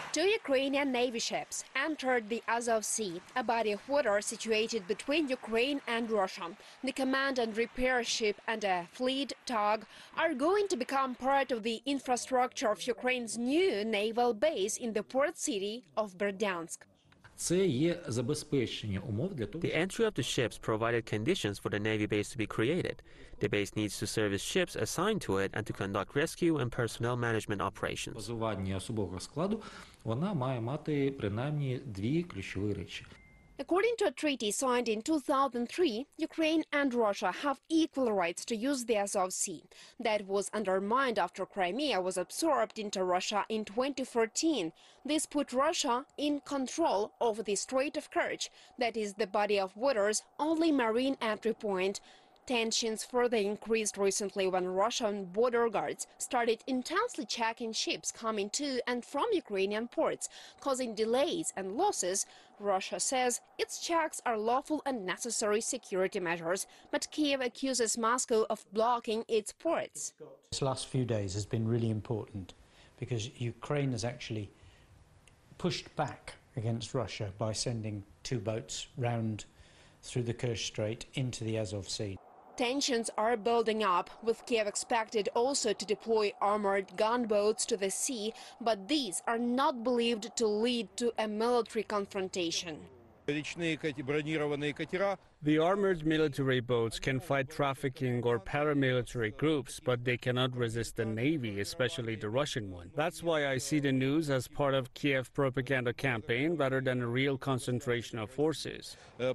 Two Ukrainian Navy ships entered the Azov Sea, a body of water situated between Ukraine and Russia. The command and repair ship and a fleet tug are going to become part of the infrastructure of Ukraine's new naval base in the port city of Berdyansk. The entry of the ships provided conditions for the Navy base to be created. The base needs to service ships assigned to it and to conduct rescue and personnel management operations. According to a treaty signed in 2003, Ukraine and Russia have equal rights to use the Azov Sea. That was undermined after Crimea was absorbed into Russia in 2014. This put Russia in control over the Strait of Kerch, that is the body of water's only marine entry point. Tensions further increased recently when Russian border guards started intensely checking ships coming to and from Ukrainian ports, causing delays and losses. Russia says its checks are lawful and necessary security measures, but Kiev accuses Moscow of blocking its ports. This last few days has been really important because Ukraine has actually pushed back against Russia by sending two boats round through the Kerch Strait into the Azov Sea. Tensions are building up, with Kiev expected also to deploy armored gunboats to the sea, but these are not believed to lead to a military confrontation. The armored military boats can fight trafficking or paramilitary groups, but they cannot resist the Navy, especially the Russian one. That's why I see the news as part of Kiev propaganda campaign rather than a real concentration of forces.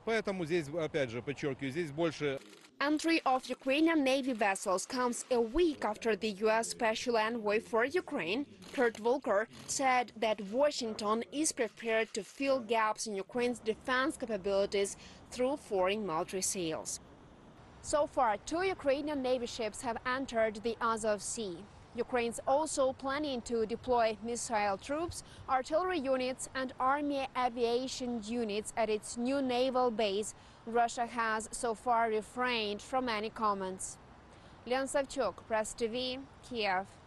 Entry of Ukrainian Navy vessels comes a week after the U.S. Special Envoy for Ukraine, Kurt Volker, said that Washington is prepared to fill gaps in Ukraine's defense capabilities through foreign military sales. So far, two Ukrainian Navy ships have entered the Azov Sea. Ukraine's also planning to deploy missile troops, artillery units and army aviation units at its new naval base. Russia has so far refrained from any comments. Leon Savchuk, Press TV, Kiev.